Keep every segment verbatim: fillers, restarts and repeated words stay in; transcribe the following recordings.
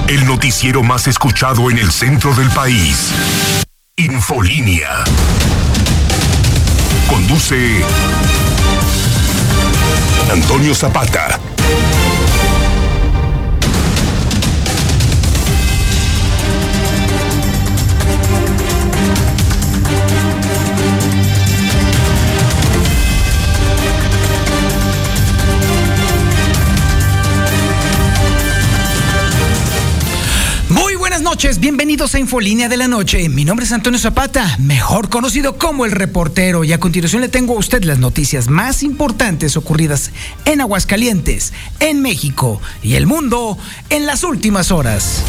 El noticiero más escuchado en el centro del país. Infolínea. Conduce Antonio Zapata. Buenas noches, bienvenidos a Infolínea de la Noche. Mi nombre es Antonio Zapata, mejor conocido como El Reportero, y a continuación le tengo a usted las noticias más importantes ocurridas en Aguascalientes, en México y el mundo en las últimas horas.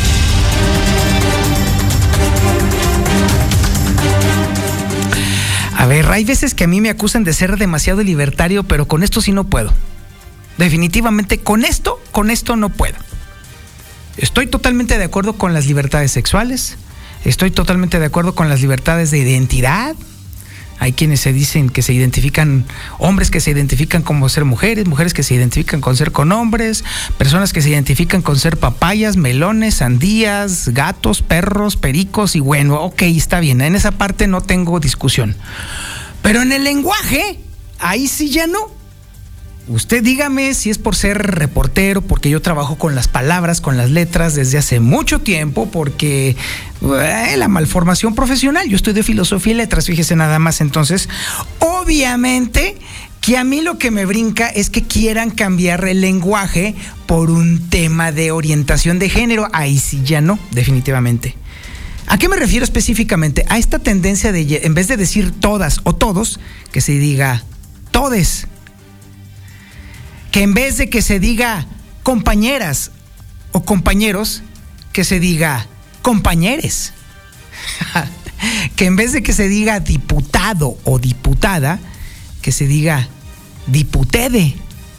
A ver, hay veces que a mí me acusan de ser demasiado libertario, pero con esto sí no puedo. Definitivamente con esto, con esto no puedo. Estoy totalmente de acuerdo con las libertades sexuales, estoy totalmente de acuerdo con las libertades de identidad. Hay quienes se dicen que se identifican, hombres que se identifican como ser mujeres, mujeres que se identifican con ser con hombres, personas que se identifican con ser papayas, melones, sandías, gatos, perros, pericos, y bueno, ok, está bien, en esa parte no tengo discusión. Pero en el lenguaje, ahí sí ya no. Usted dígame si es por ser reportero, porque yo trabajo con las palabras, con las letras desde hace mucho tiempo, porque eh, la malformación profesional, yo estudio filosofía y letras, fíjese nada más. Entonces, obviamente que a mí lo que me brinca es que quieran cambiar el lenguaje por un tema de orientación de género. Ahí sí ya no, definitivamente. ¿A qué me refiero específicamente? A esta tendencia de, en vez de decir todas o todos, que se diga todes. Que en vez de que se diga compañeras o compañeros, que se diga compañeres. Que en vez de que se diga diputado o diputada, que se diga diputede.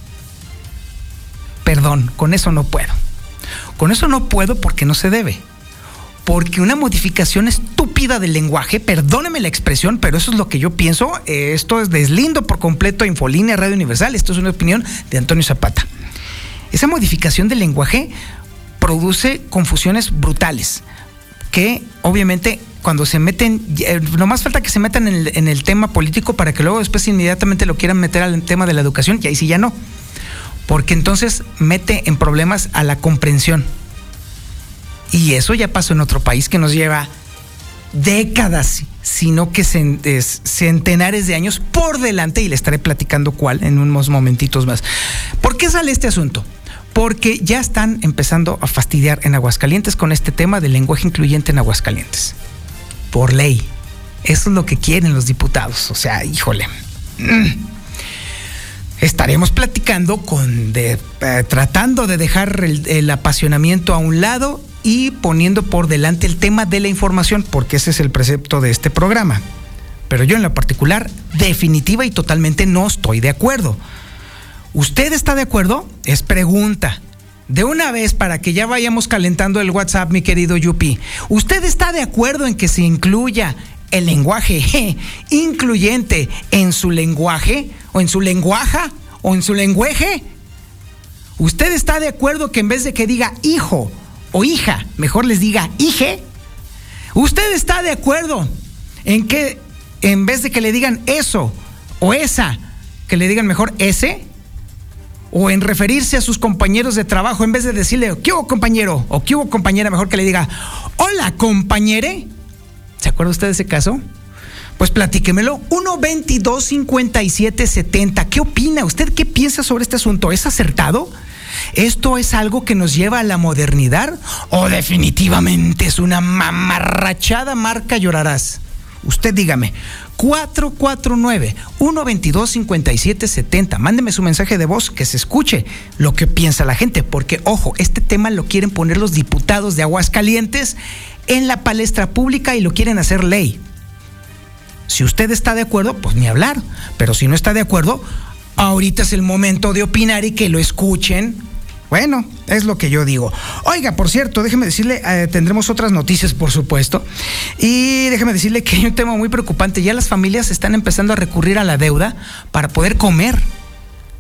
Perdón, con eso no puedo. Con eso no puedo porque no se debe. Porque una modificación estúpida del lenguaje, perdóneme la expresión, pero eso es lo que yo pienso. Esto es deslindo por completo a Infolínea Radio Universal. Esto es una opinión de Antonio Zapata. Esa modificación del lenguaje produce confusiones brutales que obviamente cuando se meten, no más falta que se metan en el, en el tema político para que luego después inmediatamente lo quieran meter al tema de la educación, y ahí sí ya no. Porque entonces mete en problemas a la comprensión. Y eso ya pasó en otro país que nos lleva décadas, sino que centenares de años por delante, y le estaré platicando cuál en unos momentitos más. ¿Por qué sale este asunto? Porque ya están empezando a fastidiar en Aguascalientes con este tema del lenguaje incluyente en Aguascalientes. Por ley. Eso es lo que quieren los diputados. O sea, híjole. Estaremos platicando con de, eh, tratando de dejar el, el apasionamiento a un lado y poniendo por delante el tema de la información, porque ese es el precepto de este programa. Pero yo en lo particular, definitiva y totalmente no estoy de acuerdo. ¿Usted está de acuerdo? Es pregunta. De una vez, para que ya vayamos calentando el WhatsApp, mi querido Yupi. ¿Usted está de acuerdo en que se incluya el lenguaje je, incluyente en su lenguaje, o en su lenguaja, o en su lenguaje? ¿Usted está de acuerdo que en vez de que diga hijo o hija, mejor les diga hije? ¿Usted está de acuerdo en que en vez de que le digan eso o esa, que le digan mejor ese? O en referirse a sus compañeros de trabajo, en vez de decirle ¿qué hubo, compañero? O ¿qué hubo, compañera? Mejor que le diga hola, compañere. ¿Se acuerda usted de ese caso? Pues platíquemelo. uno veintidós cincuenta y siete setenta. ¿Qué opina? ¿Usted qué piensa sobre este asunto? ¿Es acertado? ¿Esto es algo que nos lleva a la modernidad? ¿O definitivamente es una mamarrachada marca llorarás? Usted dígame. cuatro cuatro nueve, uno veintidós cincuenta y siete setenta. Mándeme su mensaje de voz, que se escuche lo que piensa la gente. Porque, ojo, este tema lo quieren poner los diputados de Aguascalientes en la palestra pública y lo quieren hacer ley. Si usted está de acuerdo, pues ni hablar. Pero si no está de acuerdo, ahorita es el momento de opinar y que lo escuchen. Bueno, es lo que yo digo. Oiga, por cierto, déjeme decirle, eh, tendremos otras noticias, por supuesto. Y déjeme decirle que hay un tema muy preocupante. Ya las familias están empezando a recurrir a la deuda para poder comer.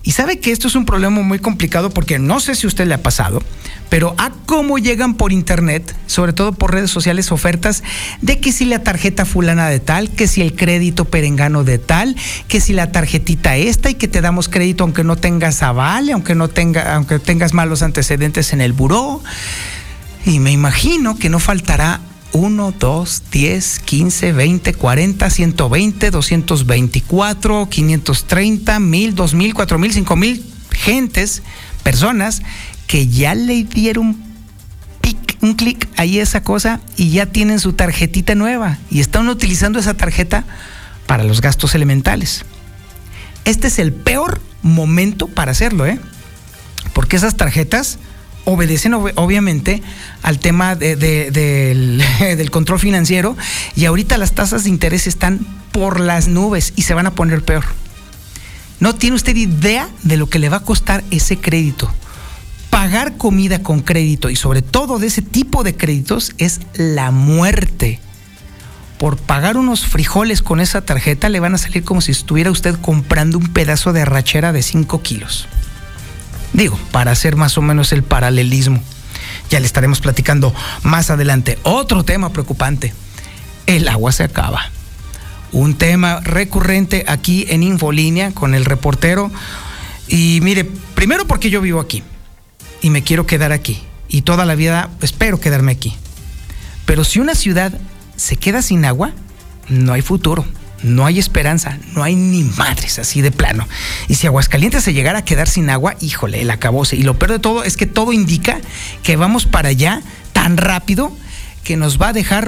Y sabe que esto es un problema muy complicado porque no sé si a usted le ha pasado, pero a cómo llegan por internet, sobre todo por redes sociales, ofertas de que si la tarjeta fulana de tal, que si el crédito perengano de tal, que si la tarjetita esta y que te damos crédito aunque no tengas aval, aunque no tenga, aunque tengas malos antecedentes en el buró. Y me imagino que no faltará uno, dos, diez, quince, veinte, cuarenta, ciento veinte, doscientos veinticuatro, quinientos treinta, mil, dos mil, cuatro mil, cinco mil gentes, personas que ya le dieron pic, un clic ahí a esa cosa y ya tienen su tarjetita nueva y están utilizando esa tarjeta para los gastos elementales. Este es el peor momento para hacerlo, ¿eh? Porque esas tarjetas obedecen ob- obviamente al tema de, de, de, del, del control financiero y ahorita las tasas de interés están por las nubes y se van a poner peor. No tiene usted idea de lo que le va a costar ese crédito. Pagar comida con crédito y sobre todo de ese tipo de créditos es la muerte. Por pagar unos frijoles con esa tarjeta le van a salir como si estuviera usted comprando un pedazo de arrachera de cinco kilos. Digo, para hacer más o menos el paralelismo. Ya le estaremos platicando más adelante. Otro tema preocupante. El agua se acaba. Un tema recurrente aquí en Infolínea con el reportero. Y mire, primero porque yo vivo aquí y me quiero quedar aquí. Y toda la vida espero quedarme aquí. Pero si una ciudad se queda sin agua, no hay futuro. No hay esperanza, no hay ni madres así de plano. Y si Aguascalientes se llegara a quedar sin agua, híjole, el acabose. Y lo peor de todo es que todo indica que vamos para allá tan rápido que nos va a dejar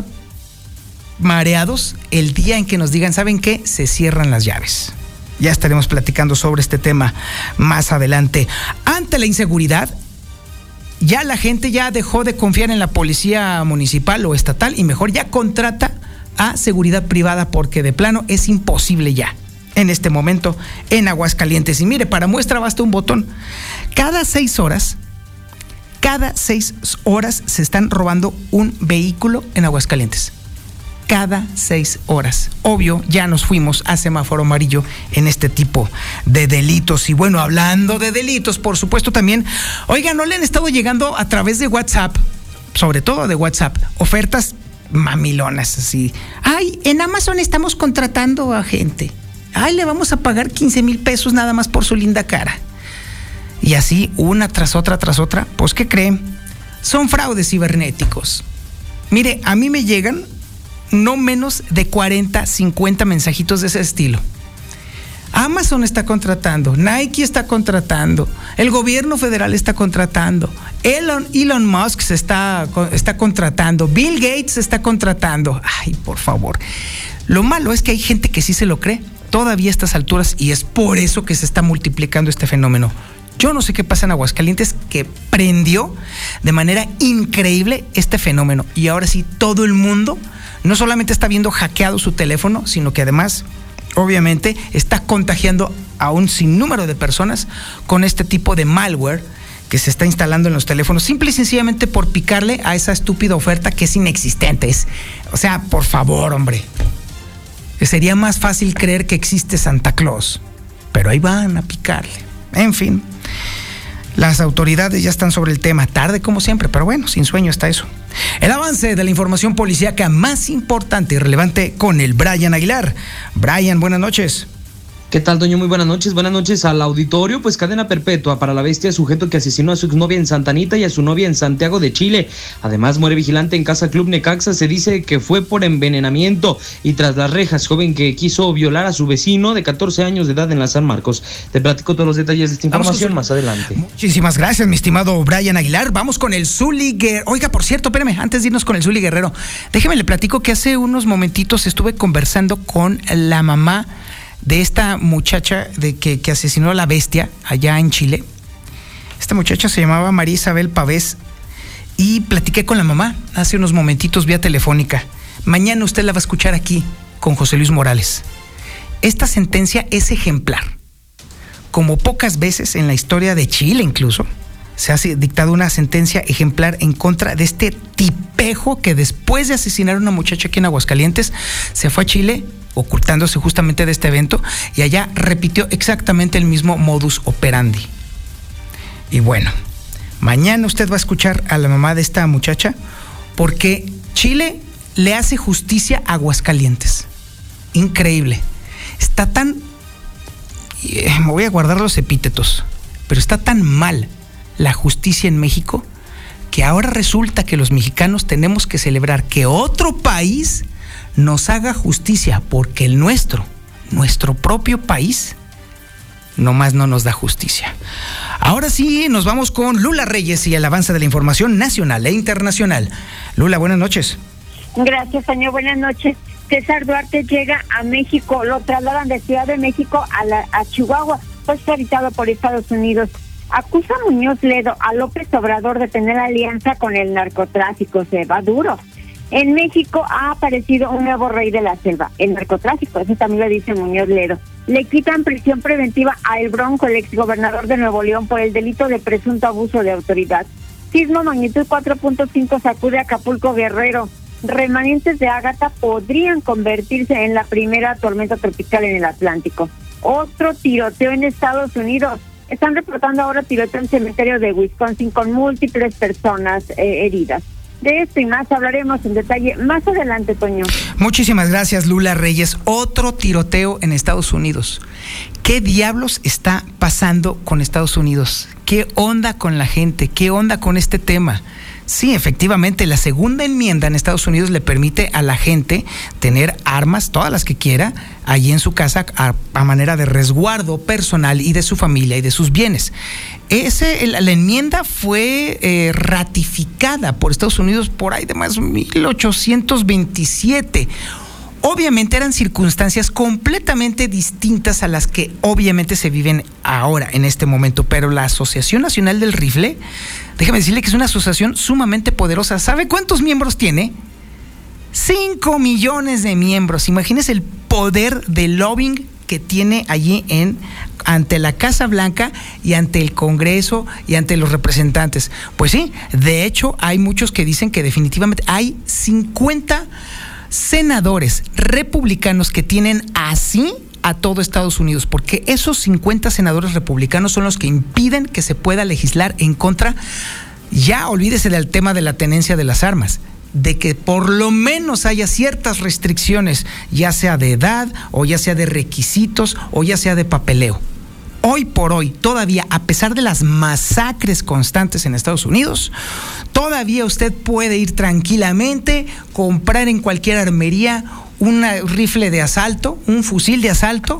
mareados el día en que nos digan, ¿saben qué? Se cierran las llaves. Ya estaremos platicando sobre este tema más adelante. Ante la inseguridad, ya la gente ya dejó de confiar en la policía municipal o estatal y mejor ya contrata a seguridad privada porque de plano es imposible ya en este momento en Aguascalientes. Y mire, para muestra basta un botón. Cada seis horas, cada seis horas se están robando un vehículo en Aguascalientes. Cada seis horas. Obvio, ya nos fuimos a semáforo amarillo en este tipo de delitos. Y bueno, hablando de delitos, por supuesto también, oiga, ¿no le han estado llegando a través de WhatsApp, sobre todo de WhatsApp, ofertas mamilonas así? Ay, en Amazon estamos contratando a gente. Ay, le vamos a pagar quince mil pesos nada más por su linda cara. Y así, una tras otra, tras otra. Pues, ¿qué creen? Son fraudes cibernéticos. Mire, a mí me llegan no menos de cuarenta, cincuenta mensajitos de ese estilo. Amazon está contratando, Nike está contratando, el gobierno federal está contratando, Elon, Elon Musk se está, está contratando, Bill Gates está contratando. Ay, por favor. Lo malo es que hay gente que sí se lo cree todavía a estas alturas y es por eso que se está multiplicando este fenómeno. Yo no sé qué pasa en Aguascalientes, que prendió de manera increíble este fenómeno y ahora sí todo el mundo no solamente está viendo hackeado su teléfono, sino que además obviamente está contagiando a un sinnúmero de personas con este tipo de malware que se está instalando en los teléfonos, simple y sencillamente por picarle a esa estúpida oferta que es inexistente. Es, o sea, por favor, hombre. Sería más fácil creer que existe Santa Claus, pero ahí van a picarle. En fin, las autoridades ya están sobre el tema, tarde como siempre, pero bueno, sin sueño está eso. El avance de la información policíaca más importante y relevante con el Brian Aguilar. Brian, buenas noches. ¿Qué tal, Toño? Muy buenas noches. Buenas noches al auditorio. Pues cadena perpetua para la bestia, sujeto que asesinó a su exnovia en Santa Anita y a su novia en Santiago de Chile. Además, muere vigilante en Casa Club Necaxa. Se dice que fue por envenenamiento y tras las rejas, joven que quiso violar a su vecino de catorce años de edad en la San Marcos. Te platico todos los detalles de esta información más adelante. Muchísimas gracias, mi estimado Brian Aguilar. Vamos con el Zuli Guerrero. Oiga, por cierto, espérame, antes de irnos con el Zuli Guerrero, déjeme le platico que hace unos momentitos estuve conversando con la mamá de esta muchacha de que, que asesinó a la bestia allá en Chile. Esta muchacha se llamaba María Isabel Pavés y platiqué con la mamá hace unos momentitos vía telefónica. Mañana usted la va a escuchar aquí con José Luis Morales. Esta sentencia es ejemplar. Como pocas veces en la historia de Chile incluso, se ha dictado una sentencia ejemplar en contra de este tipejo que después de asesinar a una muchacha aquí en Aguascalientes, se fue a Chile ocultándose justamente de este evento, y allá repitió exactamente el mismo modus operandi. Y bueno, mañana usted va a escuchar a la mamá de esta muchacha, porque Chile le hace justicia a Aguascalientes. Increíble. Está tan... Me voy a guardar los epítetos, pero está tan mal la justicia en México que ahora resulta que los mexicanos tenemos que celebrar que otro país nos haga justicia, porque el nuestro, nuestro propio país, nomás no nos da justicia. Ahora sí, nos vamos con Lula Reyes y el avance de la información nacional e internacional. Lula, buenas noches. Gracias, señor. Buenas noches. César Duarte llega a México, lo trasladan de Ciudad de México a, la, a Chihuahua, fue extraditado por Estados Unidos. Acusa Muñoz Ledo a López Obrador de tener alianza con el narcotráfico, se va duro. En México ha aparecido un nuevo rey de la selva, el narcotráfico, eso también lo dice Muñoz Ledo. Le quitan prisión preventiva a El Bronco, el exgobernador de Nuevo León, por el delito de presunto abuso de autoridad. Sismo magnitud cuatro punto cinco sacude Acapulco, Guerrero. Remanentes de Ágata podrían convertirse en la primera tormenta tropical en el Atlántico. Otro tiroteo en Estados Unidos. Están reportando ahora tiroteo en el cementerio de Wisconsin con múltiples personas eh, heridas. De esto y más hablaremos en detalle más adelante, Toño. Muchísimas gracias, Lula Reyes. Otro tiroteo en Estados Unidos. ¿Qué diablos está pasando con Estados Unidos? ¿Qué onda con la gente? ¿Qué onda con este tema? Sí, efectivamente, la segunda enmienda en Estados Unidos le permite a la gente tener armas, todas las que quiera, allí en su casa, a, a manera de resguardo personal y de su familia y de sus bienes. Ese, la, la enmienda fue eh, ratificada por Estados Unidos por ahí de más de mil ochocientos veintisiete. Obviamente eran circunstancias completamente distintas a las que obviamente se viven ahora, en este momento, pero la Asociación Nacional del Rifle, déjame decirle que es una asociación sumamente poderosa. ¿Sabe cuántos miembros tiene? Cinco millones de miembros. Imagínese el poder de lobbying que tiene allí en ante la Casa Blanca y ante el Congreso y ante los representantes. Pues sí, de hecho hay muchos que dicen que definitivamente hay cincuenta senadores republicanos que tienen así a todo Estados Unidos, porque esos cincuenta senadores republicanos son los que impiden que se pueda legislar en contra, ya olvídese del tema de la tenencia de las armas, de que por lo menos haya ciertas restricciones, ya sea de edad, o ya sea de requisitos, o ya sea de papeleo. Hoy por hoy, todavía, a pesar de las masacres constantes en Estados Unidos, todavía usted puede ir tranquilamente, comprar en cualquier armería un rifle de asalto, un fusil de asalto,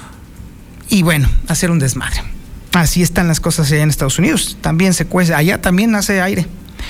y bueno, hacer un desmadre. Así están las cosas allá en Estados Unidos. También se cuece, allá también hace aire.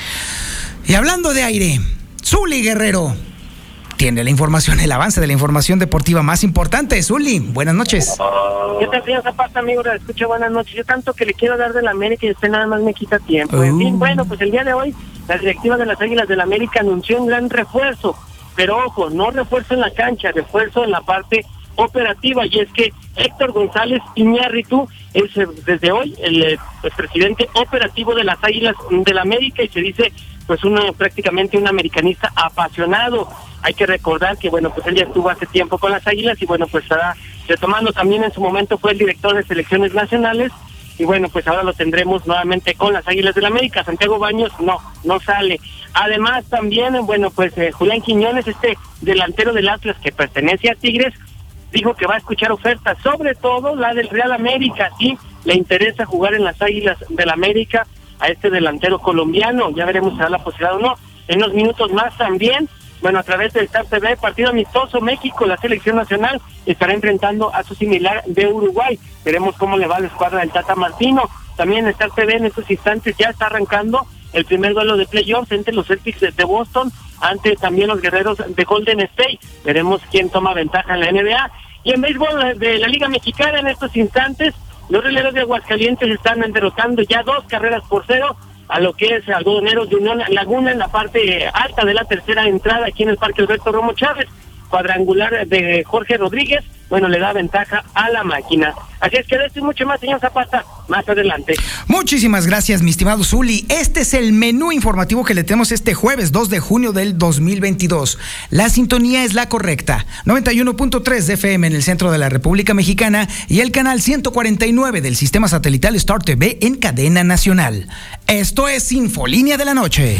Y hablando de aire, Zuli Guerrero tiene la información, el avance de la información deportiva más importante. Zuli, buenas noches. ¿Qué tal, señor Zapata, amigo? Le escucho, buenas noches. Yo tanto que le quiero dar de la América y usted nada más me quita tiempo. Uh. En fin, bueno, pues el día de hoy la directiva de las Águilas del la América anunció un gran refuerzo, pero ojo, no refuerzo en la cancha, refuerzo en la parte operativa, y es que Héctor González Iñárritu es desde hoy el, el presidente operativo de las Águilas del la América, y se dice pues uno prácticamente un americanista apasionado. Hay que recordar que bueno, pues él ya estuvo hace tiempo con las Águilas y bueno, pues estará retomando. También en su momento fue el director de selecciones nacionales y bueno, pues ahora lo tendremos nuevamente con las Águilas del la América. Santiago Baños no, no sale. Además también, bueno, pues eh, Julián Quiñones, este delantero del Atlas que pertenece a Tigres, dijo que va a escuchar ofertas, sobre todo la del Real América, sí, le interesa jugar en las Águilas del la América a este delantero colombiano. Ya veremos si da la posibilidad o no. En unos minutos más también, bueno, a través del Star T V, partido amistoso, México, la selección nacional estará enfrentando a su similar de Uruguay. Veremos cómo le va a la escuadra del Tata Martino. También Star T V en estos instantes ya está arrancando el primer duelo de playoffs entre los Celtics de Boston, ante también los guerreros de Golden State. Veremos quién toma ventaja en la N B A. Y en béisbol de la Liga Mexicana, en estos instantes, los Rieleros de Aguascalientes están derrotando ya dos carreras por cero a lo que es Algodoneros de Unión Laguna en la parte alta de la tercera entrada aquí en el Parque Alberto Romo Chávez. cuadrangular de Jorge Rodríguez, bueno, le da ventaja a la máquina. Así es que de esto y mucho más, señor Zapata, más adelante. Muchísimas gracias, mi estimado Zuli. Este es el menú informativo que le tenemos este jueves dos de junio del dos mil veintidós. La sintonía es la correcta, noventa y uno punto tres de F M en el centro de la República Mexicana y el canal ciento cuarenta y nueve del sistema satelital Star T V en cadena nacional. Esto es Infolínea de la Noche.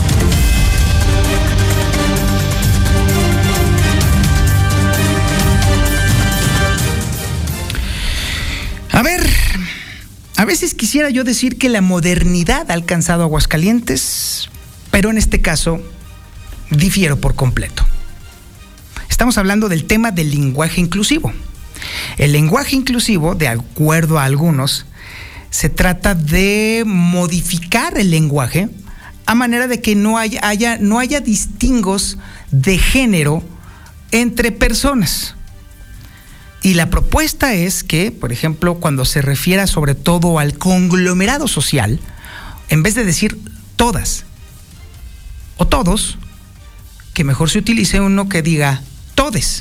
A ver, a veces quisiera yo decir que la modernidad ha alcanzado Aguascalientes, pero en este caso difiero por completo. Estamos hablando del tema del lenguaje inclusivo. El lenguaje inclusivo, de acuerdo a algunos, se trata de modificar el lenguaje a manera de que no haya, haya, no haya distingos de género entre personas. Y la propuesta es que, por ejemplo, cuando se refiera sobre todo al conglomerado social, en vez de decir todas o todos, que mejor se utilice uno que diga todes.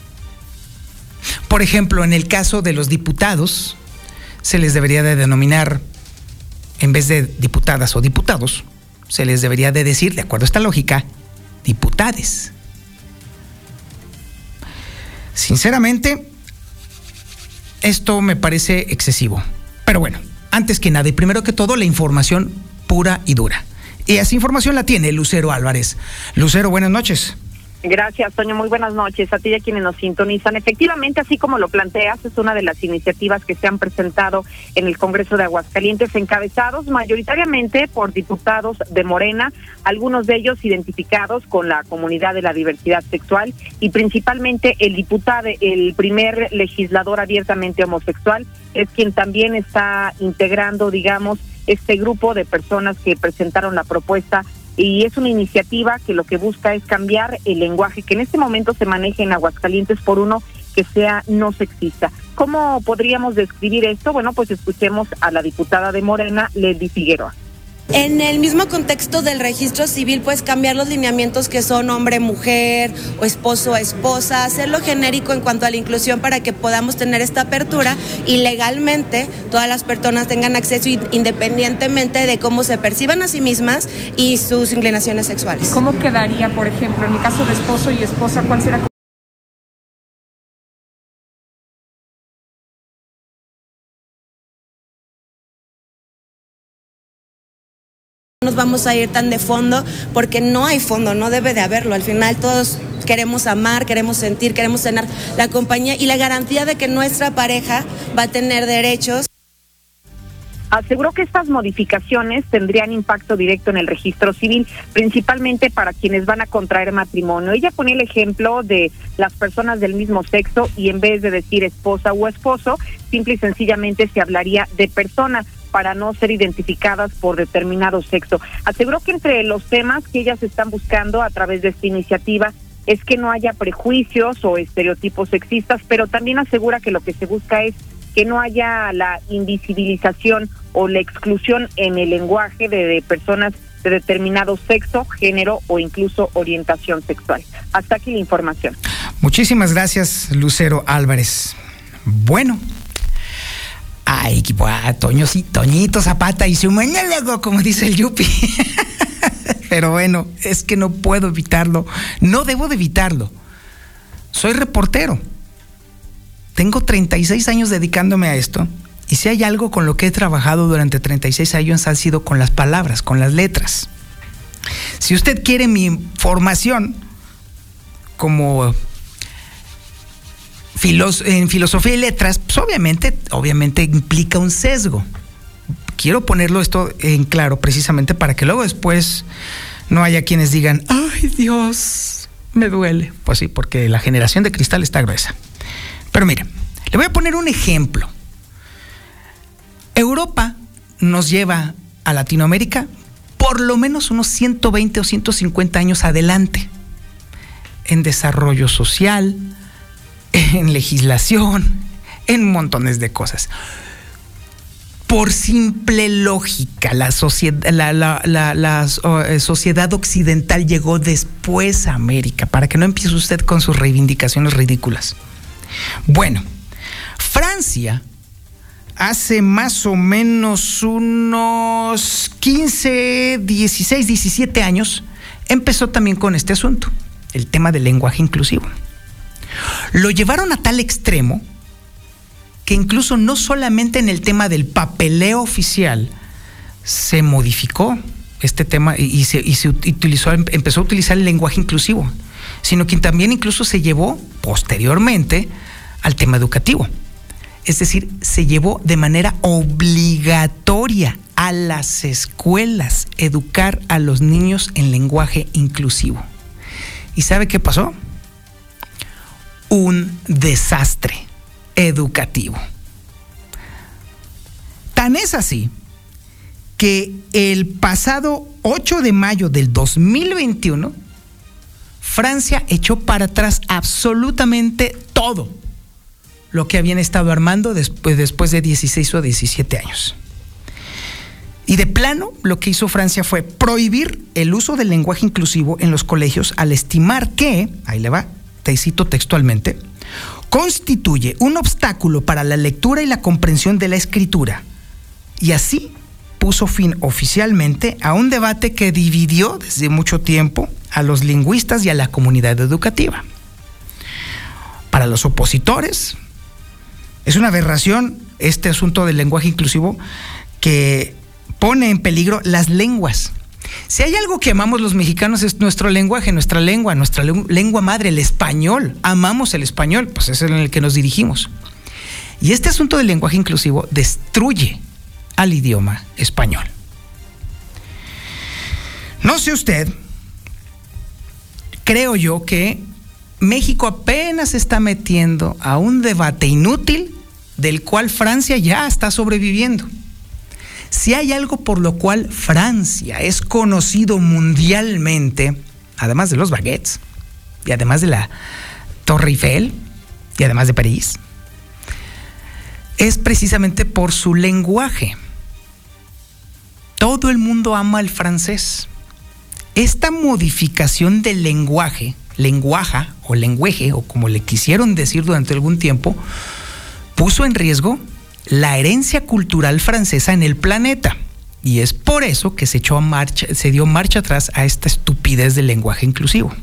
Por ejemplo, en el caso de los diputados, se les debería de denominar, en vez de diputadas o diputados, se les debería de decir, de acuerdo a esta lógica, diputades. Sinceramente, esto me parece excesivo. Pero bueno, antes que nada y primero que todo, la información pura y dura. Y esa información la tiene Lucero Álvarez. Lucero, buenas noches. Gracias, Toño. Muy buenas noches a ti y a quienes nos sintonizan. Efectivamente, así como lo planteas, es una de las iniciativas que se han presentado en el Congreso de Aguascalientes, encabezados mayoritariamente por diputados de Morena, algunos de ellos identificados con la comunidad de la diversidad sexual y principalmente el diputado, el primer legislador abiertamente homosexual, es quien también está integrando, digamos, este grupo de personas que presentaron la propuesta. Y es una iniciativa que lo que busca es cambiar el lenguaje que en este momento se maneja en Aguascalientes por uno que sea no sexista. ¿Cómo podríamos describir esto? Bueno, pues escuchemos a la diputada de Morena, Lely Figueroa. En el mismo contexto del registro civil, pues cambiar los lineamientos que son hombre-mujer o esposo-esposa, hacerlo genérico en cuanto a la inclusión para que podamos tener esta apertura y legalmente todas las personas tengan acceso independientemente de cómo se perciban a sí mismas y sus inclinaciones sexuales. ¿Cómo quedaría, por ejemplo, en el caso de esposo y esposa, cuál será? Nos vamos a ir tan de fondo porque no hay fondo, no debe de haberlo. Al final todos queremos amar, queremos sentir, queremos tener la compañía y la garantía de que nuestra pareja va a tener derechos. Aseguró que estas modificaciones tendrían impacto directo en el registro civil, principalmente para quienes van a contraer matrimonio. Ella ponía el ejemplo de las personas del mismo sexo y en vez de decir esposa o esposo, simple y sencillamente se hablaría de persona, para no ser identificadas por determinado sexo. Aseguró que entre los temas que ellas están buscando a través de esta iniciativa es que no haya prejuicios o estereotipos sexistas, pero también asegura que lo que se busca es que no haya la invisibilización o la exclusión en el lenguaje de, de personas de determinado sexo, género o incluso orientación sexual. Hasta aquí la información. Muchísimas gracias, Lucero Álvarez. Bueno. Ay, ah, Toño, sí, Toñito Zapata y su monólogo, como dice el Yupi. Pero bueno, es que no puedo evitarlo. No debo de evitarlo. Soy reportero. Tengo treinta y seis años dedicándome a esto. Y si hay algo con lo que he trabajado durante treinta y seis años ha sido con las palabras, con las letras. Si usted quiere mi formación como filos- en filosofía y letras, pues obviamente, obviamente implica un sesgo. Quiero ponerlo esto en claro precisamente para que luego después no haya quienes digan, ay Dios, me duele. Pues sí, porque la generación de cristal está gruesa. Pero mire, le voy a poner un ejemplo. Europa nos lleva a Latinoamérica por lo menos unos ciento veinte o ciento cincuenta años adelante en desarrollo social, en legislación, en montones de cosas. Por simple lógica, la sociedad, la, la, la, la uh, sociedad occidental llegó después a América, para que no empiece usted con sus reivindicaciones ridículas. Bueno, Francia, hace más o menos unos quince, dieciséis, diecisiete años, empezó también con este asunto, el tema del lenguaje inclusivo. Lo llevaron a tal extremo que incluso no solamente en el tema del papeleo oficial se modificó este tema y, y, se, y se utilizó, empezó a utilizar el lenguaje inclusivo, sino que también incluso se llevó posteriormente al tema educativo. Es decir, se llevó de manera obligatoria a las escuelas educar a los niños en lenguaje inclusivo. ¿Y sabe qué pasó? Un desastre educativo. Tan es así que el pasado ocho de mayo del dos mil veintiuno, Francia echó para atrás absolutamente todo lo que habían estado armando después, después de dieciséis o diecisiete años. Y de plano, lo que hizo Francia fue prohibir el uso del lenguaje inclusivo en los colegios al estimar que, ahí le va, te cito textualmente, constituye un obstáculo para la lectura y la comprensión de la escritura. Y así puso fin oficialmente a un debate que dividió desde mucho tiempo a los lingüistas y a la comunidad educativa. Para los opositores, es una aberración este asunto del lenguaje inclusivo que pone en peligro las lenguas. Si hay algo que amamos los mexicanos es nuestro lenguaje, nuestra lengua, nuestra lengua madre, el español. Amamos el español, pues es en el que nos dirigimos. Y este asunto del lenguaje inclusivo destruye al idioma español. No sé usted, creo yo que México apenas se está metiendo a un debate inútil del cual Francia ya está sobreviviendo. Si hay algo por lo cual Francia es conocido mundialmente, además de los baguettes, y además de la Torre Eiffel, y además de París, es precisamente por su lenguaje. Todo el mundo ama el francés. Esta modificación del lenguaje, lenguaja o lenguaje, o como le quisieron decir durante algún tiempo, puso en riesgo la herencia cultural francesa en el planeta. Y es por eso que se echó a marcha, se dio marcha atrás a esta estupidez del lenguaje inclusivo.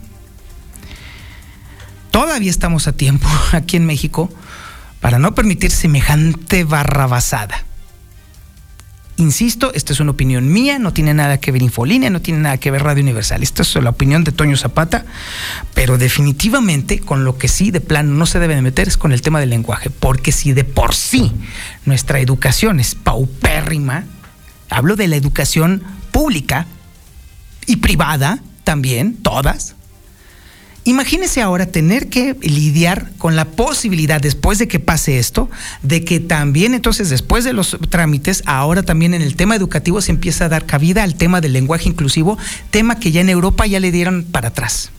Todavía estamos a tiempo aquí en México para no permitir semejante barrabasada. Insisto, esta es una opinión mía, no tiene nada que ver Infolínea, no tiene nada que ver Radio Universal. Esta es la opinión de Toño Zapata, pero definitivamente con lo que sí de plano no se debe de meter es con el tema del lenguaje, porque si de por sí nuestra educación es paupérrima, hablo de la educación pública y privada también, todas. Imagínese ahora tener que lidiar con la posibilidad, después de que pase esto, de que también entonces después de los trámites, ahora también en el tema educativo se empieza a dar cabida al tema del lenguaje inclusivo, tema que ya en Europa ya le dieron para atrás.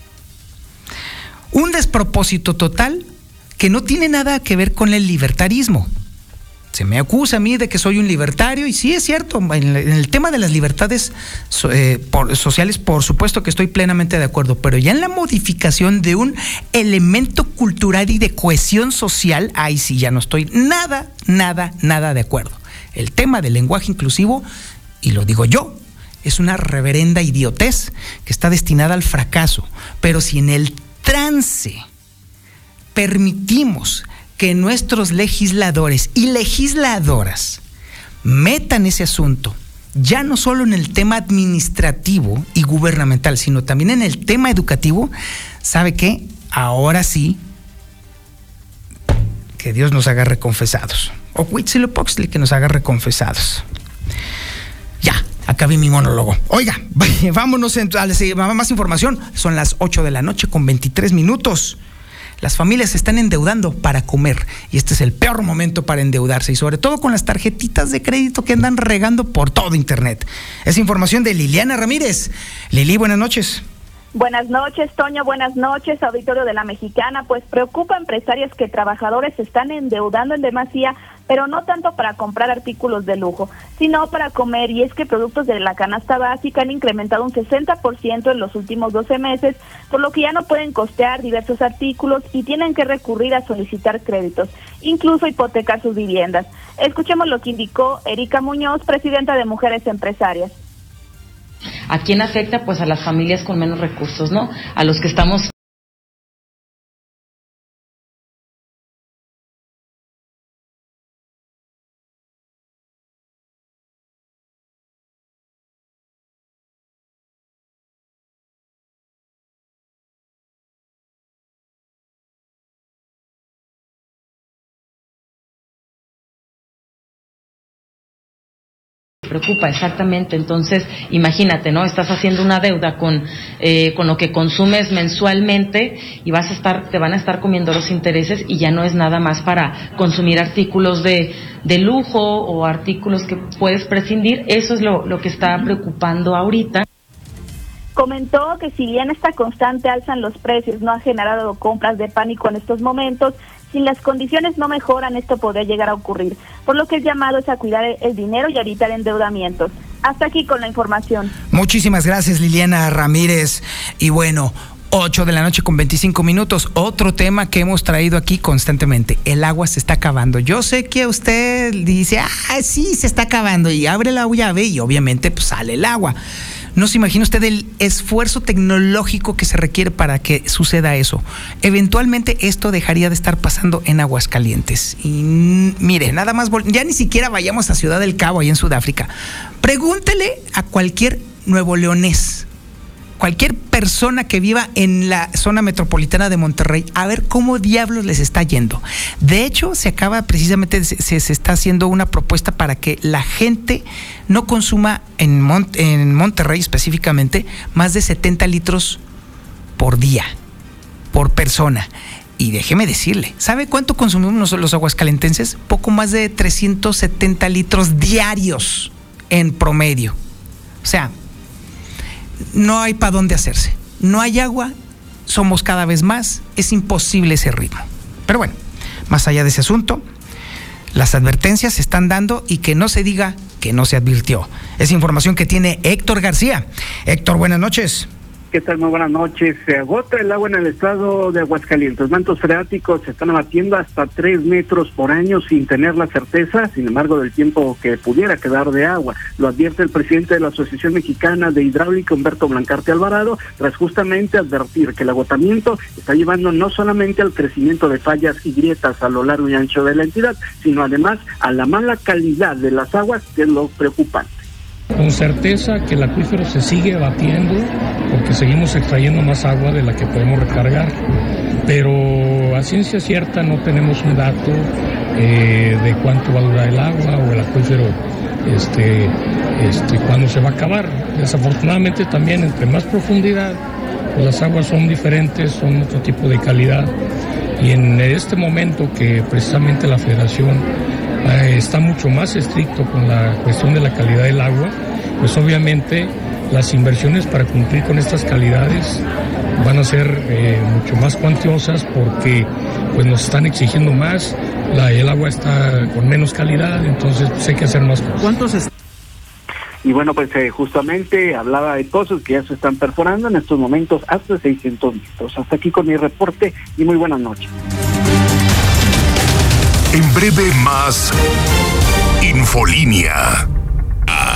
Un despropósito total que no tiene nada que ver con el libertarismo. Se me acusa a mí de que soy un libertario, y sí es cierto, en el tema de las libertades eh, por, sociales, por supuesto que estoy plenamente de acuerdo, pero ya en la modificación de un elemento cultural y de cohesión social, ahí sí ya no estoy nada, nada, nada de acuerdo. El tema del lenguaje inclusivo, y lo digo yo, es una reverenda idiotez que está destinada al fracaso, pero si en el trance permitimos que nuestros legisladores y legisladoras metan ese asunto, ya no solo en el tema administrativo y gubernamental, sino también en el tema educativo, ¿sabe qué? Ahora sí, que Dios nos haga reconfesados. O Huitzilopochtli que nos haga reconfesados. Ya, acabé mi monólogo. Oiga, vámonos a más información. Son las ocho de la noche con veintitrés minutos. Las familias se están endeudando para comer y este es el peor momento para endeudarse, y sobre todo con las tarjetitas de crédito que andan regando por todo internet. Es información de Liliana Ramírez. Lili, buenas noches. Buenas noches, Toño. Buenas noches, auditorio de La Mexicana. Pues preocupa a empresarios que trabajadores se están endeudando en demasía pero no tanto para comprar artículos de lujo, sino para comer, y es que productos de la canasta básica han incrementado un sesenta por ciento en los últimos doce meses, por lo que ya no pueden costear diversos artículos y tienen que recurrir a solicitar créditos, incluso hipotecar sus viviendas. Escuchemos lo que indicó Erika Muñoz, presidenta de Mujeres Empresarias. ¿A quién afecta? Pues a las familias con menos recursos, ¿no? A los que estamos preocupa, exactamente. Entonces, imagínate, ¿no? Estás haciendo una deuda con eh, con lo que consumes mensualmente y vas a estar, te van a estar comiendo los intereses y ya no es nada más para consumir artículos de, de lujo o artículos que puedes prescindir. Eso es lo, lo que está preocupando ahorita. Comentó que si bien esta constante alza en los precios no ha generado compras de pánico en estos momentos, si las condiciones no mejoran, esto podría llegar a ocurrir, por lo que el llamado es a cuidar el dinero y evitar endeudamientos. Hasta aquí con la información. Muchísimas gracias, Liliana Ramírez. Y bueno, ocho de la noche con veinticinco minutos, otro tema que hemos traído aquí constantemente, el agua se está acabando. Yo sé que usted dice, ah, sí, se está acabando, y abre la llave y obviamente pues sale el agua. No se imagina usted el esfuerzo tecnológico que se requiere para que suceda eso. Eventualmente esto dejaría de estar pasando en Aguascalientes. Y mire, nada más, ya ni siquiera vayamos a Ciudad del Cabo, ahí en Sudáfrica. Pregúntele a cualquier nuevo leonés, cualquier persona que viva en la zona metropolitana de Monterrey, a ver cómo diablos les está yendo. De hecho, se acaba precisamente, se, se está haciendo una propuesta para que la gente no consuma en, Mon, en Monterrey específicamente más de setenta litros por día, por persona. Y déjeme decirle, ¿sabe cuánto consumimos los aguascalentenses? Poco más de trescientos setenta litros diarios en promedio. O sea, no hay para dónde hacerse. No hay agua, somos cada vez más, es imposible ese ritmo. Pero bueno, más allá de ese asunto, las advertencias se están dando y que no se diga que no se advirtió. Es información que tiene Héctor García. Héctor, buenas noches. ¿Qué tal? Muy buenas noches. Se agota el agua en el estado de Aguascalientes. Mantos freáticos se están abatiendo hasta tres metros por año sin tener la certeza, sin embargo, del tiempo que pudiera quedar de agua. Lo advierte el presidente de la Asociación Mexicana de Hidráulica, Humberto Blancarte Alvarado, tras justamente advertir que el agotamiento está llevando no solamente al crecimiento de fallas y grietas a lo largo y ancho de la entidad, sino además a la mala calidad de las aguas, que es lo preocupante. Con certeza que el acuífero se sigue batiendo porque seguimos extrayendo más agua de la que podemos recargar, pero a ciencia cierta no tenemos un dato eh, de cuánto va a durar el agua o el acuífero este, este, cuándo se va a acabar. Desafortunadamente también entre más profundidad, pues las aguas son diferentes, son otro tipo de calidad, y en este momento que precisamente la Federación eh, está mucho más estricto con la cuestión de la calidad del agua, pues obviamente las inversiones para cumplir con estas calidades van a ser eh, mucho más cuantiosas porque pues nos están exigiendo más, la, el agua está con menos calidad, entonces pues, hay que hacer más cosas. ¿Cuántos es- Y bueno, pues eh, justamente hablaba de pozos que ya se están perforando en estos momentos hasta seiscientos litros. Hasta aquí con mi reporte y muy buenas noches. En breve más Infolínea. Ah.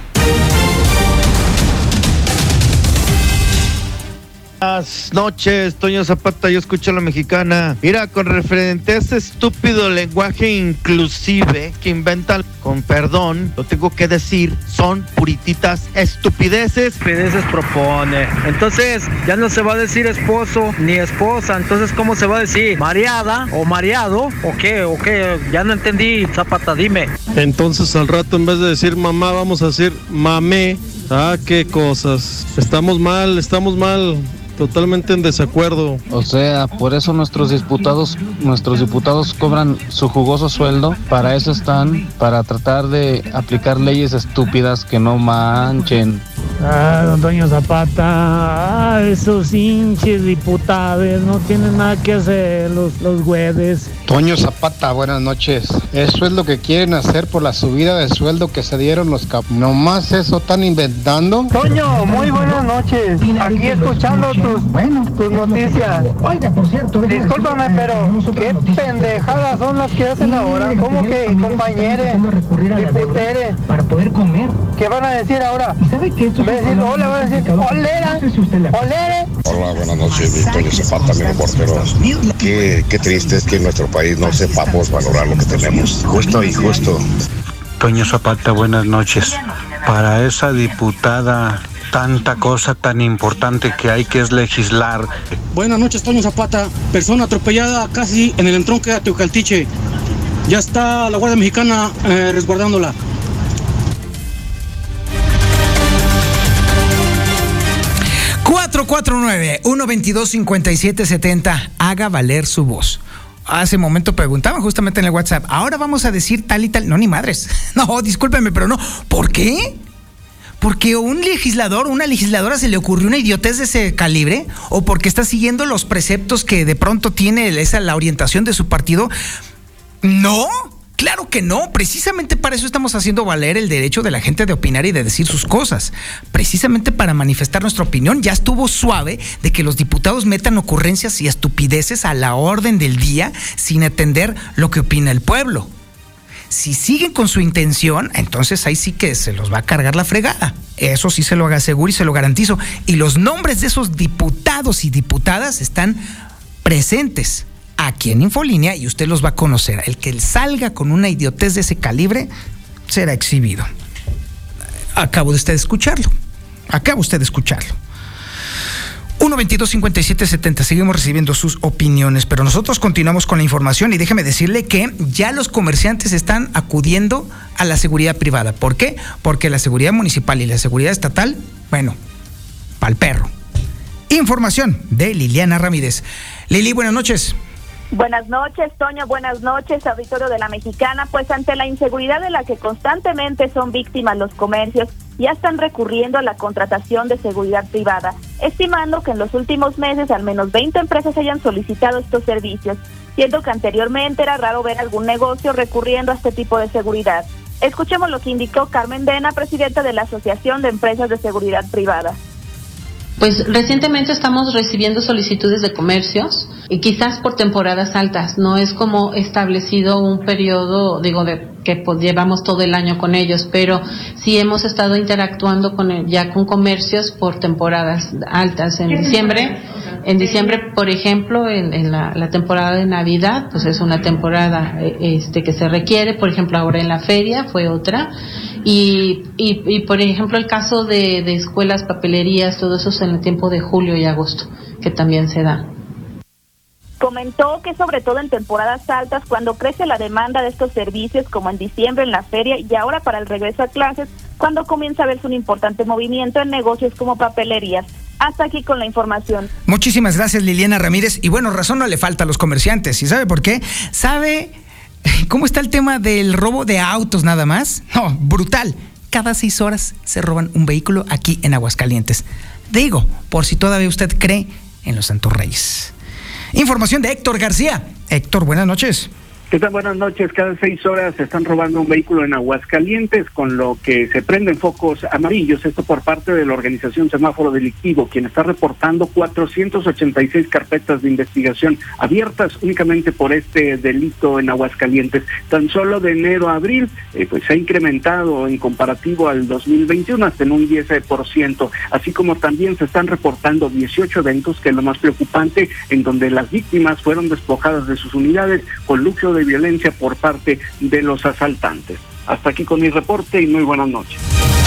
Buenas noches, Toño Zapata, yo escucho a la mexicana. Mira, con referente a este estúpido lenguaje inclusive que inventan, con perdón, lo tengo que decir, son purititas estupideces. Estupideces propone. Entonces, ya no se va a decir esposo ni esposa, entonces, ¿cómo se va a decir? ¿Mareada o mareado? ¿O qué? ¿O qué? Ya no entendí, Zapata, dime. Entonces, al rato, en vez de decir mamá, vamos a decir mamé. Ah, qué cosas. Estamos mal, estamos mal. Totalmente en desacuerdo. O sea, por eso nuestros diputados, nuestros diputados cobran su jugoso sueldo, para eso están, para tratar de aplicar leyes estúpidas que no manchen. Ah, don Toño Zapata, ah, esos hinches diputados no tienen nada que hacer, los, los güeyes. Toño Zapata, buenas noches. Eso es lo que quieren hacer por la subida de sueldo que se dieron los cap... ¿Nomás eso están inventando? Toño, muy buenas noches. Aquí escuchando tus, tus noticias. Oiga, por cierto, discúlpame, pero qué pendejadas son las que hacen ahora. ¿Cómo que compañeros, diputeres? Para poder comer. ¿Qué van a decir ahora? ¿Sabe qué? Va a decir, hola, va a decir, olera, olere. Hola, buenas noches, Victoria Zapata, mi reportero. Qué, qué triste es que en nuestro país no sepamos valorar lo que tenemos. Justo y justo. Toño Zapata, buenas noches. Para esa diputada, tanta cosa tan importante que hay que es legislar. Buenas noches, Toño Zapata. Persona atropellada casi en el entronque de Teocaltiche. Ya está la Guardia Mexicana eh, resguardándola. cuatro cuatro nueve, uno veintidós, cincuenta y siete setenta. Haga valer su voz. Hace momento preguntaban justamente en el WhatsApp, ahora vamos a decir tal y tal. No, ni madres. No, discúlpeme, pero no. ¿Por qué? ¿Porque a un legislador, una legisladora se le ocurrió una idiotez de ese calibre? ¿O porque está siguiendo los preceptos que de pronto tiene esa la orientación de su partido? No. Claro que no, precisamente para eso estamos haciendo valer el derecho de la gente de opinar y de decir sus cosas, precisamente para manifestar nuestra opinión. Ya estuvo suave de que los diputados metan ocurrencias y estupideces a la orden del día sin atender lo que opina el pueblo. Si siguen con su intención, entonces ahí sí que se los va a cargar la fregada. Eso sí se lo aseguro y se lo garantizo. Y los nombres de esos diputados y diputadas están presentes aquí en Infolínea y usted los va a conocer. El que salga con una idiotez de ese calibre será exhibido. Acabo de usted escucharlo. Acaba usted de escucharlo. uno veintidós, cincuenta y siete setenta. Seguimos recibiendo sus opiniones, pero nosotros continuamos con la información y déjeme decirle que ya los comerciantes están acudiendo a la seguridad privada. ¿Por qué? Porque la seguridad municipal y la seguridad estatal, bueno, pa'l perro. Información de Liliana Ramírez. Lili, buenas noches. Buenas noches, Toño, buenas noches, auditorio de La Mexicana. Pues ante la inseguridad de la que constantemente son víctimas los comercios, ya están recurriendo a la contratación de seguridad privada, estimando que en los últimos meses al menos veinte empresas hayan solicitado estos servicios, siendo que anteriormente era raro ver algún negocio recurriendo a este tipo de seguridad. Escuchemos lo que indicó Carmen Dena, presidenta de la Asociación de Empresas de Seguridad Privada. Pues recientemente estamos recibiendo solicitudes de comercios, y quizás por temporadas altas, no es como establecido un periodo, digo, de que pues, llevamos todo el año con ellos, pero sí hemos estado interactuando con el, ya con comercios por temporadas altas. En diciembre, en diciembre, por ejemplo, en, en la, la temporada de Navidad, pues es una temporada este que se requiere, por ejemplo, ahora en la feria fue otra. Y, y, y por ejemplo el caso de, de escuelas, papelerías, todo eso es en el tiempo de julio y agosto, que también se da. Comentó que sobre todo en temporadas altas, cuando crece la demanda de estos servicios, como en diciembre en la feria y ahora para el regreso a clases, cuando comienza a verse un importante movimiento en negocios como papelerías. Hasta aquí con la información. Muchísimas gracias, Liliana Ramírez. Y bueno, razón no le falta a los comerciantes. ¿Y sabe por qué? ¿Sabe cómo está el tema del robo de autos nada más? No, brutal. Cada seis horas se roban un vehículo aquí en Aguascalientes. Digo, por si todavía usted cree en los Santos Reyes. Información de Héctor García. Héctor, buenas noches. ¿Qué tal? Buenas noches. Cada seis horas se están robando un vehículo en Aguascalientes, con lo que se prenden focos amarillos. Esto por parte de la organización Semáforo Delictivo, quien está reportando cuatrocientas ochenta y seis carpetas de investigación abiertas únicamente por este delito en Aguascalientes. Tan solo de enero a abril, eh, pues se ha incrementado en comparativo al dos mil veintiuno hasta en un diez por ciento. Así como también se están reportando dieciocho eventos, que es lo más preocupante, en donde las víctimas fueron despojadas de sus unidades con lujo de violencia por parte de los asaltantes. Hasta aquí con mi reporte y muy buenas noches.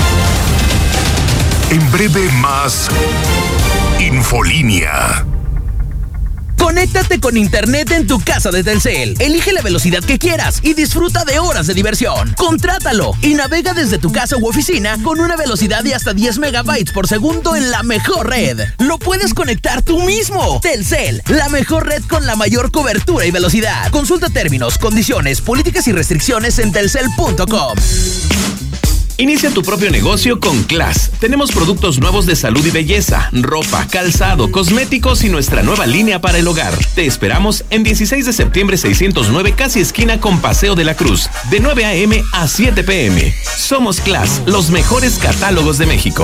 En breve más Infolínea. Conéctate con internet en tu casa de Telcel. Elige la velocidad que quieras y disfruta de horas de diversión. Contrátalo y navega desde tu casa u oficina con una velocidad de hasta diez megabytes por segundo en la mejor red. Lo puedes conectar tú mismo. Telcel, la mejor red con la mayor cobertura y velocidad. Consulta términos, condiciones, políticas y restricciones en telcel punto com. Inicia tu propio negocio con Class. Tenemos productos nuevos de salud y belleza, ropa, calzado, cosméticos y nuestra nueva línea para el hogar. Te esperamos en dieciséis de septiembre seiscientos nueve, casi esquina con Paseo de la Cruz, de nueve a eme a siete pe eme. Somos Class, los mejores catálogos de México.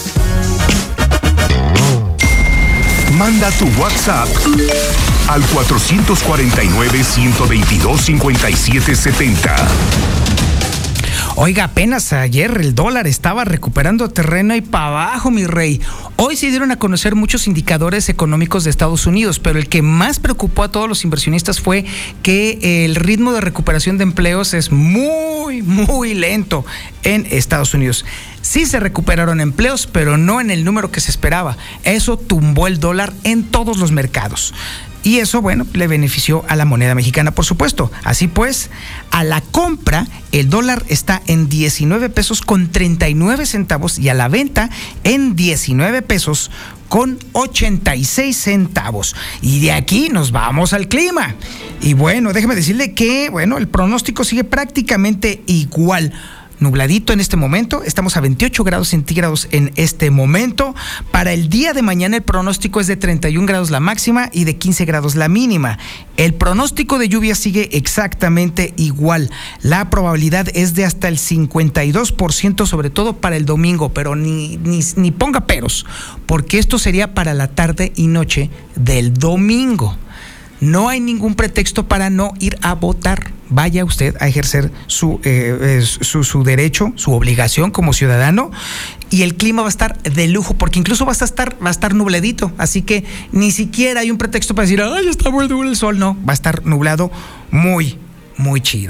Manda tu WhatsApp al cuatro cuatro nueve, uno dos dos, cinco siete siete cero. Oiga, apenas ayer el dólar estaba recuperando terreno y para abajo, mi rey. Hoy se dieron a conocer muchos indicadores económicos de Estados Unidos, pero el que más preocupó a todos los inversionistas fue que el ritmo de recuperación de empleos es muy, muy lento en Estados Unidos. Sí se recuperaron empleos, pero no en el número que se esperaba. Eso tumbó el dólar en todos los mercados. Y eso, bueno, le benefició a la moneda mexicana, por supuesto. Así pues, a la compra, el dólar está en diecinueve pesos con treinta y nueve centavos y a la venta en diecinueve pesos con ochenta y seis centavos. Y de aquí nos vamos al clima. Y bueno, déjeme decirle que, bueno, el pronóstico sigue prácticamente igual. Nubladito en este momento, estamos a veintiocho grados centígrados en este momento. Para el día de mañana el pronóstico es de treinta y un grados la máxima y de quince grados la mínima. El pronóstico de lluvia sigue exactamente igual. La probabilidad es de hasta el cincuenta y dos por ciento, sobre todo para el domingo, pero ni, ni, ni ponga peros, porque esto sería para la tarde y noche del domingo. No hay ningún pretexto para no ir a votar. Vaya usted a ejercer su, eh, su, su derecho, su obligación como ciudadano, y el clima va a estar de lujo, porque incluso va a estar, va a estar nubladito, así que ni siquiera hay un pretexto para decir, ay, está muy duro el sol. No, va a estar nublado muy, muy chido.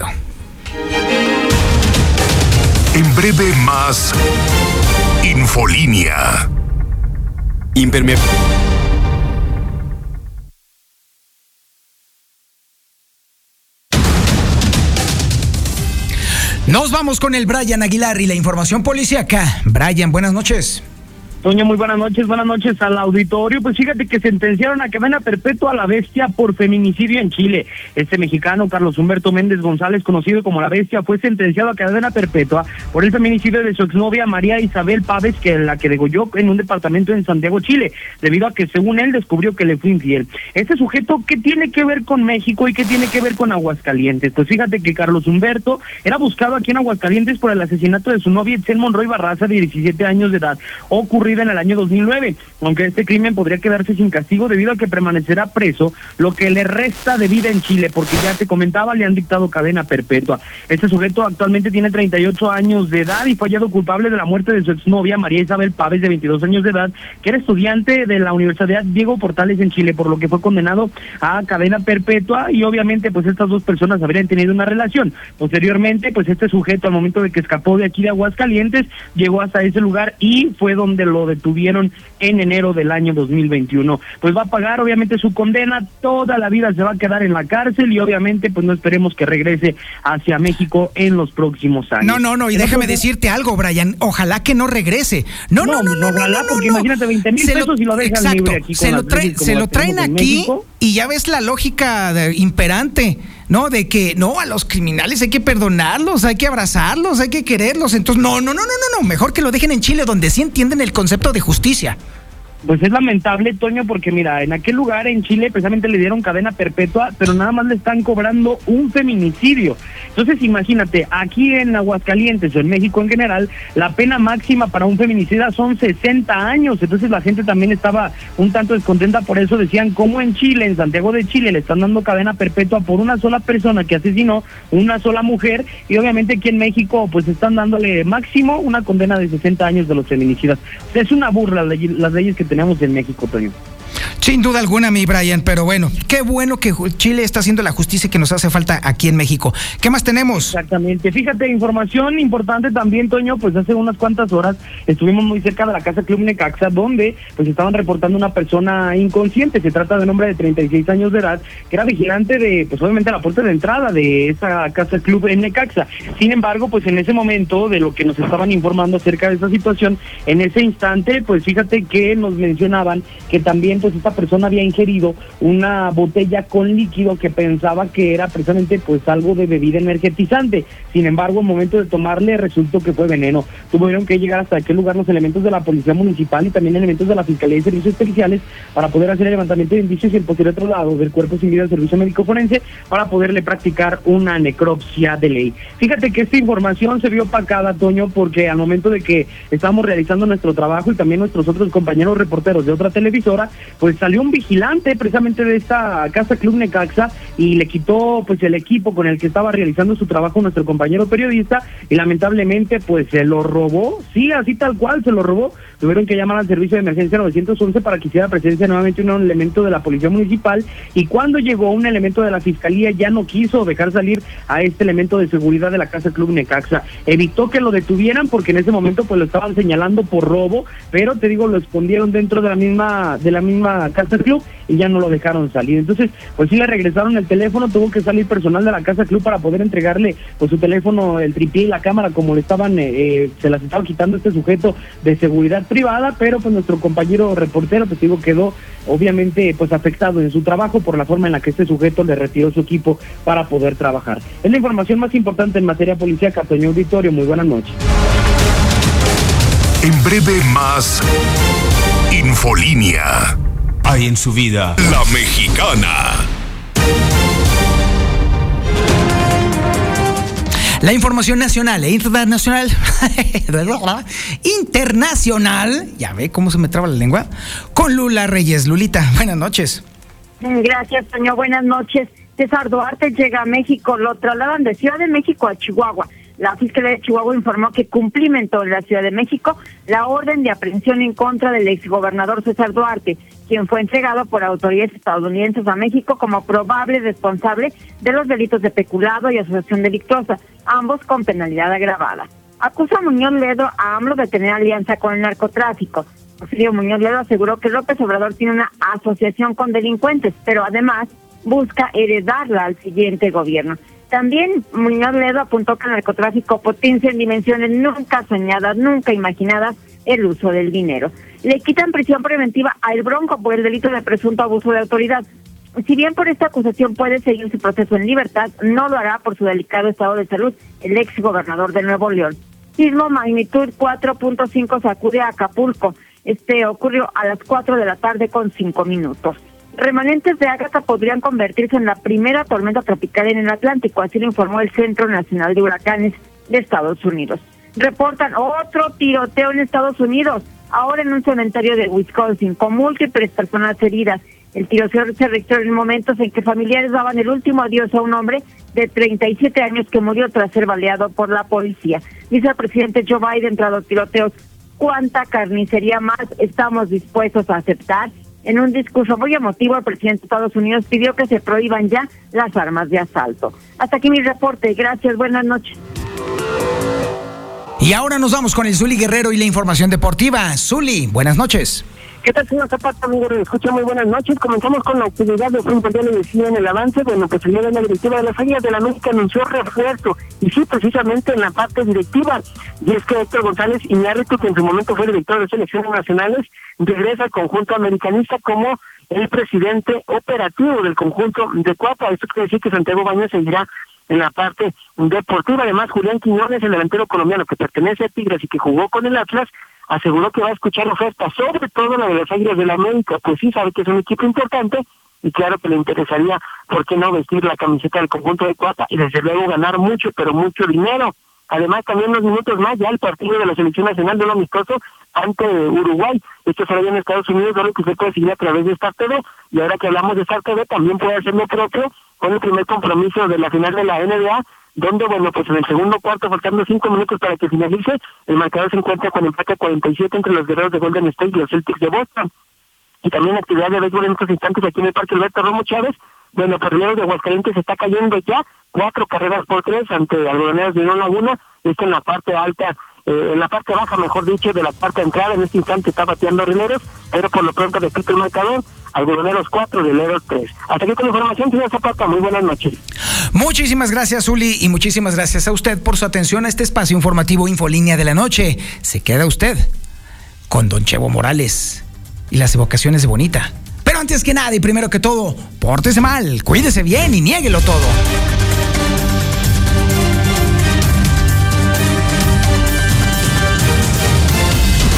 En breve más Infolínea. Impermeable. Nos vamos con el Brian Aguilar y la información policíaca. Brian, buenas noches. Toño, muy buenas noches, buenas noches al auditorio. Pues fíjate que sentenciaron a cadena perpetua a la Bestia por feminicidio en Chile. Este mexicano, Carlos Humberto Méndez González, conocido como La Bestia, fue sentenciado a cadena perpetua por el feminicidio de su exnovia María Isabel Páez, que la que degolló en un departamento en Santiago, Chile, debido a que según él descubrió que le fue infiel. Este sujeto, ¿qué tiene que ver con México y qué tiene que ver con Aguascalientes? Pues fíjate que Carlos Humberto era buscado aquí en Aguascalientes por el asesinato de su novia Itzel Monroy Barraza, de diecisiete años de edad, ocurrido en el año dos mil nueve, aunque este crimen podría quedarse sin castigo debido a que permanecerá preso lo que le resta de vida en Chile, porque ya te comentaba, le han dictado cadena perpetua. Este sujeto actualmente tiene treinta y ocho años de edad y fue hallado culpable de la muerte de su exnovia María Isabel Páez, de veintidós años de edad, que era estudiante de la Universidad Diego Portales en Chile, por lo que fue condenado a cadena perpetua, y obviamente pues estas dos personas habrían tenido una relación. Posteriormente, pues este sujeto, al momento de que escapó de aquí de Aguascalientes, llegó hasta ese lugar y fue donde lo detuvieron en enero del año dos mil veintiuno. Pues va a pagar obviamente su condena, toda la vida se va a quedar en la cárcel y obviamente pues no esperemos que regrese hacia México en los próximos años. No, no, no, y Pero déjame pues, decirte algo, Brian, ojalá que no regrese. No, no, no, no, no, ojalá, no, no, porque no. imagínate veinte mil pesos y lo dejan exacto, libre aquí. Se lo, trae, se lo traen aquí y ya ves la lógica de, imperante, ¿no? De que no, a los criminales hay que perdonarlos, hay que abrazarlos, hay que quererlos. Entonces, no, no, no, no, no, no, mejor que lo dejen en Chile, donde sí entienden el concepto de justicia. Pues es lamentable, Toño, porque mira, en aquel lugar en Chile precisamente le dieron cadena perpetua, pero nada más le están cobrando un feminicidio. Entonces imagínate, aquí en Aguascalientes o en México en general, la pena máxima para un feminicida son sesenta años. Entonces la gente también estaba un tanto descontenta por eso. Decían, ¿cómo en Chile, en Santiago de Chile, le están dando cadena perpetua por una sola persona que asesinó una sola mujer? Y obviamente aquí en México pues están dándole máximo una condena de sesenta años de los feminicidas. O sea, es una burla las leyes que tenemos en México, Toño. Sin duda alguna, mi Brian, pero bueno, qué bueno que Chile está haciendo la justicia que nos hace falta aquí en México. ¿Qué más tenemos? Exactamente, fíjate, información importante también, Toño, pues hace unas cuantas horas estuvimos muy cerca de la Casa Club Necaxa, donde pues estaban reportando una persona inconsciente. Se trata de un hombre de treinta y seis años de edad, que era vigilante de, pues obviamente, la puerta de entrada de esa Casa Club en Necaxa. Sin embargo, pues en ese momento, de lo que nos estaban informando acerca de esa situación, en ese instante, pues fíjate que nos mencionaban que también pues esta persona había ingerido una botella con líquido que pensaba que era precisamente pues algo de bebida energetizante. Sin embargo, al momento de tomarle resultó que fue veneno. Tuvieron que llegar hasta aquel lugar los elementos de la Policía Municipal y también elementos de la Fiscalía y Servicios Periciales para poder hacer el levantamiento de indicios y el posterior traslado del cuerpo sin vida al servicio médico forense para poderle practicar una necropsia de ley. Fíjate que esta información se vio opacada, Toño, porque al momento de que estábamos realizando nuestro trabajo y también nuestros otros compañeros reporteros de otra televisora, pues salió un vigilante precisamente de esta Casa Club Necaxa y le quitó pues el equipo con el que estaba realizando su trabajo nuestro compañero periodista y lamentablemente pues se lo robó, sí, así tal cual se lo robó. Tuvieron que llamar al servicio de emergencia nueve once para que hiciera presencia nuevamente un elemento de la Policía Municipal, y cuando llegó un elemento de la Fiscalía ya no quiso dejar salir a este elemento de seguridad de la Casa Club Necaxa. Evitó que lo detuvieran porque en ese momento pues lo estaban señalando por robo, pero te digo, lo escondieron dentro de la misma de la misma Casa Club y ya no lo dejaron salir. Entonces, pues sí le regresaron el teléfono, tuvo que salir personal de la Casa Club para poder entregarle pues su teléfono, el tripié y la cámara como le estaban, eh, eh, se las estaba quitando este sujeto de seguridad privada, pero pues nuestro compañero reportero, pues digo, quedó obviamente pues afectado en su trabajo por la forma en la que este sujeto le retiró su equipo para poder trabajar. Es la información más importante en materia policíaca, Toño Auditorio. Muy buenas noches. En breve más Infolínea. Hay en su vida La Mexicana. La información nacional e internacional, internacional, ya ve cómo se me traba la lengua, con Lula Reyes. Lulita, buenas noches. Gracias, Toño, buenas noches. César Duarte llega a México, lo trasladan de Ciudad de México a Chihuahua. La Fiscalía de Chihuahua informó que cumplimentó en la Ciudad de México la orden de aprehensión en contra del exgobernador César Duarte, quien fue entregado por autoridades estadounidenses a México como probable responsable de los delitos de peculado y asociación delictuosa, ambos con penalidad agravada. Acusa a Muñoz Ledo a AMLO de tener alianza con el narcotráfico. Porfirio Muñoz Ledo aseguró que López Obrador tiene una asociación con delincuentes, pero además busca heredarla al siguiente gobierno. También Muñoz Ledo apuntó que el narcotráfico potencia en dimensiones nunca soñadas, nunca imaginadas, el uso del dinero. Le quitan prisión preventiva a El Bronco por el delito de presunto abuso de autoridad. Si bien por esta acusación puede seguir su proceso en libertad, no lo hará por su delicado estado de salud el ex gobernador de Nuevo León. Sismo magnitud cuatro punto cinco sacude a Acapulco. Este ocurrió a las cuatro de la tarde con cinco minutos. Remanentes de Ágata podrían convertirse en la primera tormenta tropical en el Atlántico, así lo informó el Centro Nacional de Huracanes de Estados Unidos. Reportan otro tiroteo en Estados Unidos, ahora en un cementerio de Wisconsin, con múltiples personas heridas. El tiroteo se registró en momentos en que familiares daban el último adiós a un hombre de treinta y siete años que murió tras ser baleado por la policía. Dice el presidente Joe Biden tras los tiroteos: ¿cuánta carnicería más estamos dispuestos a aceptar? En un discurso muy emotivo, el presidente de Estados Unidos pidió que se prohíban ya las armas de asalto. Hasta aquí mi reporte. Gracias, buenas noches. Y ahora nos vamos con el Zuli Guerrero y la información deportiva. Zuli, buenas noches. ¿Qué tal, señor Zapata, amigo? Escucha, muy buenas noches. Comenzamos con la actividad de fútbol de la decía en el avance. Bueno, pues el día de la directiva de las Águilas del América anunció refuerzo, y sí, precisamente en la parte directiva. Y es que Héctor González Iñárritu, que en su momento fue director de selecciones nacionales, regresa al conjunto americanista como el presidente operativo del conjunto de Cuapa. Esto quiere decir que Santiago Baños seguirá en la parte deportiva. Además, Julián Quiñones, el delantero colombiano que pertenece a Tigres y que jugó con el Atlas, aseguró que va a escuchar ofertas, sobre todo la de las Águilas del América, pues sí sabe que es un equipo importante y claro que le interesaría, ¿por qué no vestir la camiseta del conjunto de Cuapa y desde luego ganar mucho, pero mucho dinero? Además, también unos minutos más ya el partido de la selección nacional de un amistoso ante Uruguay. Esto será en Estados Unidos, lo que usted puede seguir a través de Star T V, y ahora que hablamos de Star T V, también puede hacer lo propio con el primer compromiso de la final de la N B A, donde, bueno, pues en el segundo cuarto, faltando cinco minutos para que finalice, el marcador se encuentra con empate a cuarenta y siete entre los guerreros de Golden State y los Celtics de Boston. Y también actividad de béisbol en estos instantes aquí en el Parque Alberto Romo Chávez. Bueno, pues Rieleros de Aguascalientes se está cayendo ya cuatro carreras por tres ante Algodoneros de León Laguna. Esto en la parte alta, eh, en la parte baja, mejor dicho, de la parte entrada. En este instante está bateando Rieleros, pero por lo pronto repito el marcador: Algodoneros cuatro, Rieleros tres. Hasta aquí con la información, señor Zapata. Muy buenas noches. Muchísimas gracias, Zuli, y muchísimas gracias a usted por su atención a este espacio informativo Infolínea de la Noche. Se queda usted con Don Chevo Morales y las evocaciones de Bonita. Pero antes que nada y primero que todo, pórtese mal, cuídese bien y niéguelo todo.